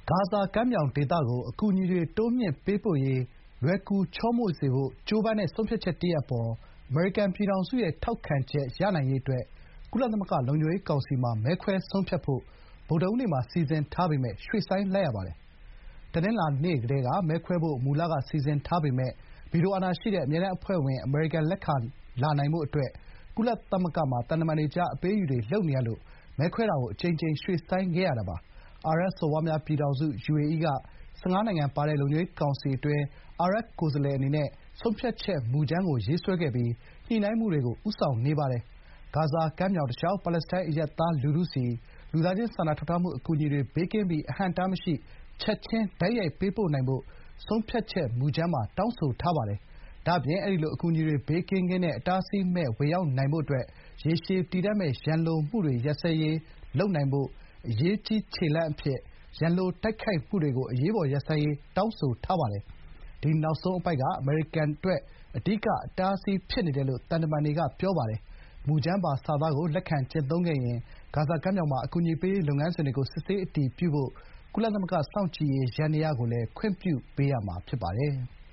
ဂါဇာကမ်းမြောင်ဒေသကို အကူအညီတွေတိုးမြှင့်ပေးပို့ရေးလွယ်ကူချောမွေ့စေဖို့ကြိုးပမ်းတဲ့ဆုံးဖြတ်ချက်တရပ်အပေါ် အမေရိကန်ပြည်ထောင်စုရဲ့ထောက်ခံချက်ရနိုင်ရေးအတွက် ကုလသမဂ္ဂလုံခြုံရေးကောင်စီမှာ မဲခွဲဆုံးဖြတ်ဖို့ ဗုဒ္ဓဟူးနေ့မှာစီစဉ်ထားပေမယ့် ရွှေ့ဆိုင်းလိုက်ရပါတယ်။ တနင်္လာနေ့ကတည်းက မဲခွဲဖို့ မူလစီစဉ်ထားပေမယ့် ဗီတိုအာဏာရှိတဲ့ အမြဲတမ်းအဖွဲ့ဝင် အမေရိကန်လက်ခံလာနိုင်ဖို့အတွက် ကုလသမဂ္ဂမှာ သံတမန်တွေကြား အပေးအယူတွေလုပ်နေရလို့ မဲခွဲတာကို အကြိမ်ကြိမ်ရွှေ့ဆိုင်းခဲ့ရတာပါ။ အာရပ်စော်ဘွားများပြည်ထောင်စု (UAE) က ၁၅ နိုင်ငံပါတဲ့ လုံခြုံရေးကောင်စီအတွင်း အာရပ်ကိုယ်စားလှယ်အနေနဲ့ ဆုံးဖြတ်ချက်မူကြမ်းကို ရေးဆွဲခဲ့ပြီး ညှိနှိုင်းမှုတွေကို ဦးဆောင်နေပါတယ်။ ဂါဇာကမ်းမြောင်တလျှောက် ပါလက်စတိုင်းအရပ်သားလူထုဆီ လူသားချင်းစာနာထောက်ထားမှုအကူအညီတွေ ဘေးကင်းပြီး အဟန့်အတားမရှိ ချက်ချင်း တိုက်ရိုက်ပေးပို့နိုင်ဖို့ ဆုံးဖြတ်ချက်မူကြမ်းမှာ တောင်းဆိုထားပါတယ်။ ဒါ့အပြင် အဲဒီလို အကူအညီတွေ ဘေးကင်းကင်းနဲ့ အတားအဆီးမဲ့ ဝင်ရောက်နိုင်ဖို့အတွက် ရေရှည်တည်တံ့မယ့် ရန်လိုမှုတွေရပ်စဲရေးလုပ်နိုင်ဖို့ အရေးကြီးခြေလှမ်းအဖြစ် ရန်လိုတိုက်ခိုက်မှုတွေကို အရေးပေါ်ရပ်ဆိုင်းရေး တောင်းဆိုထားပါတယ်။ ဒီနောက်ဆုံးအပိုဒ်က အမေရိကန်အတွက် အဓိကအတားအဆီးဖြစ်နေတယ်လို့ သံတမန်တွေက ပြောပါတယ်။ မူကြမ်းပါစာသားကို လက်ခံကျင့်သုံးခဲ့ရင် ဂါဇာကမ်းမြောင်မှာ အကူအညီပေးရေးလုပ်ငန်းစဉ်တွေကို စစ်ဆေးအတည်ပြုဖို့ ကုလသမဂ္ဂစောင့်ကြည့်ရေးယန္တရားကိုလည်း ခွင့်ပြုပေးရမှာဖြစ်ပါတယ်။